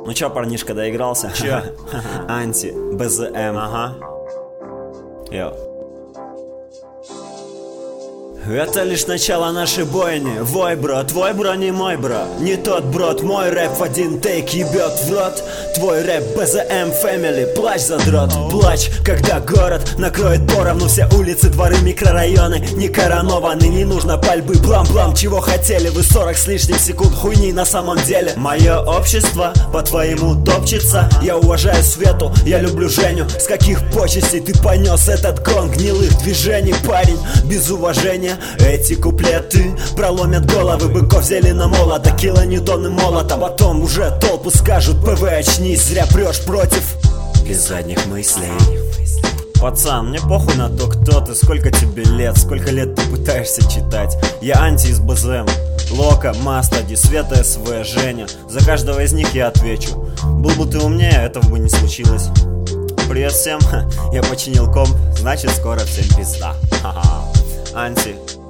Ну чё, парнишка, доигрался? Чё? Анти, БЗМ. Ага. Йо. Это лишь начало нашей бойни. Вой, бро, твой бро не мой бро. Не тот брод, мой рэп в один тейк ебет в рот. Твой рэп БЗМ Фэмили, плачь задрот. Плачь, когда город накроет поровну все улицы, дворы, микрорайоны. Не коронованы, не нужно пальбы, блам-блам. Чего хотели вы 40 с лишним секунд хуйни на самом деле? Мое общество по-твоему топчется. Я уважаю Свету, я люблю Женю. С каких почестей ты понес этот гонг гнилых движений, парень, без уважения? Эти куплеты проломят головы быков зелено-молота, килоньютоны молота. Потом уже толпы скажут: ПВ, очнись, зря прешь против. Без задних мыслей. Пацан, мне похуй на то, кто ты, сколько тебе лет, сколько лет ты пытаешься читать. Я Анти из БЗМ, Лока, Мастади, Света, СВ, Женя. За каждого из них я отвечу. Был бы ты умнее, этого бы не случилось. Привет всем, я починил комп, значит скоро всем пизда. Ха-ха. Анти,